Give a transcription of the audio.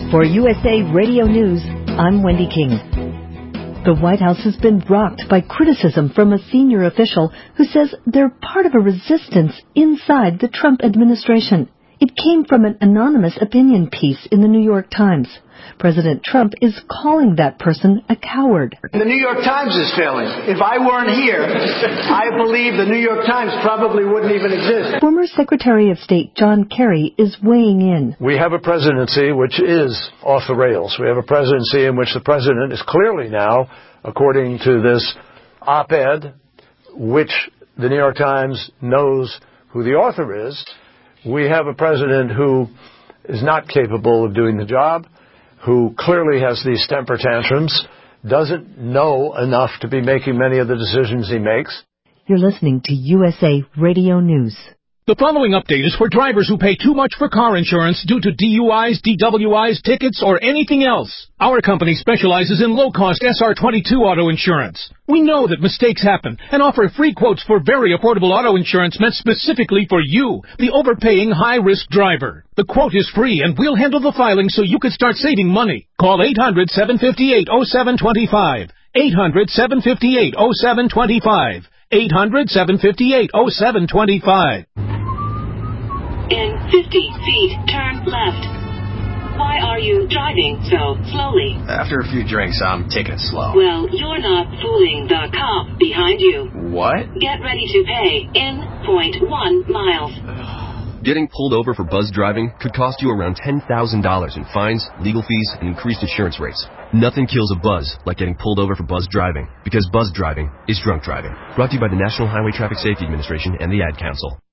For USA Radio News, I'm Wendy King. The White House has been rocked by criticism from a senior official who says they're part of a resistance inside the Trump administration. It came from an anonymous opinion piece in the New York Times. President Trump is calling that person a coward. The New York Times is failing. If I weren't here, I believe the New York Times probably wouldn't even exist. Former Secretary of State John Kerry is weighing in. We have a presidency which is off the rails. We have a presidency in which the president is clearly now, according to this op-ed, which the New York Times knows who the author is, we have a president who is not capable of doing the job, who clearly has these temper tantrums, doesn't know enough to be making many of the decisions he makes. You're listening to USA Radio News. The following update is for drivers who pay too much for car insurance due to DUIs, DWIs, tickets, or anything else. Our company specializes in low-cost SR22 auto insurance. We know that mistakes happen and offer free quotes for very affordable auto insurance meant specifically for you, the overpaying high-risk driver. The quote is free and we'll handle the filing so you can start saving money. Call 800-758-0725. 800-758-0725. 800-758-0725. In 50 feet, turn left. Why are you driving so slowly? After a few drinks, I'm taking it slow. Well, you're not fooling the cop behind you. What? Get ready to pay in 0.1 miles. Getting pulled over for buzz driving could cost you around $10,000 in fines, legal fees, and increased insurance rates. Nothing kills a buzz like getting pulled over for buzz driving, because buzz driving is drunk driving. Brought to you by the National Highway Traffic Safety Administration and the Ad Council.